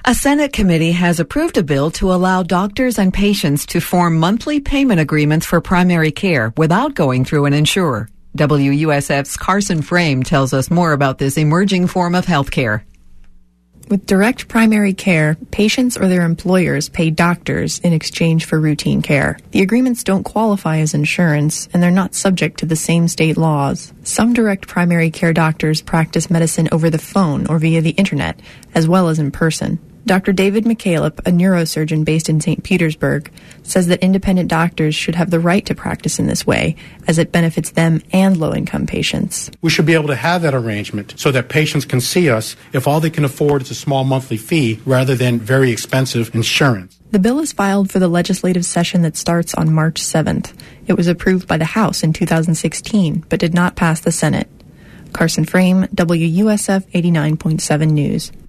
A Senate committee has approved a bill to allow doctors and patients to form monthly payment agreements for primary care without going through an insurer. WUSF's Carson Frame tells us more about this emerging form of health care. With direct primary care, patients or their employers pay doctors in exchange for routine care. The agreements don't qualify as insurance, and they're not subject to the same state laws. Some direct primary care doctors practice medicine over the phone or via the internet, as well as in person. Dr. David McCaleb, a neurosurgeon based in St. Petersburg, says that independent doctors should have the right to practice in this way, as it benefits them and low-income patients. We should be able to have that arrangement so that patients can see us if all they can afford is a small monthly fee rather than very expensive insurance. The bill is filed for the legislative session that starts on March 7th. It was approved by the House in 2016, but did not pass the Senate. Carson Frame, WUSF 89.7 News.